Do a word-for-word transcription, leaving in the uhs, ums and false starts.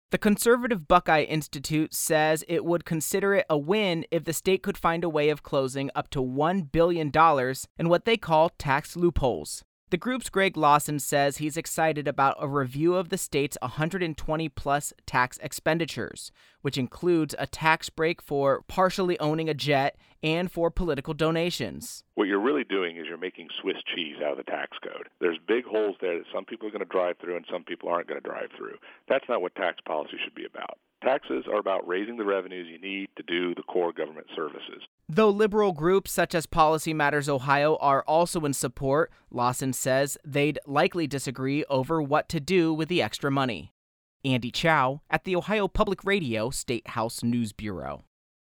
The conservative Buckeye Institute says it would consider it a win if the state could find a way of closing up to one billion dollars in what they call tax loopholes. The group's Greg Lawson says he's excited about a review of the state's one hundred twenty plus tax expenditures, which includes a tax break for partially owning a jet and for political donations. What you're really doing is you're making Swiss cheese out of the tax code. There's big holes there that some people are going to drive through and some people aren't going to drive through. That's not what tax policy should be about. Taxes are about raising the revenues you need to do the core government services. Though liberal groups such as Policy Matters Ohio are also in support, Lawson says they'd likely disagree over what to do with the extra money. Andy Chow at the Ohio Public Radio State House News Bureau.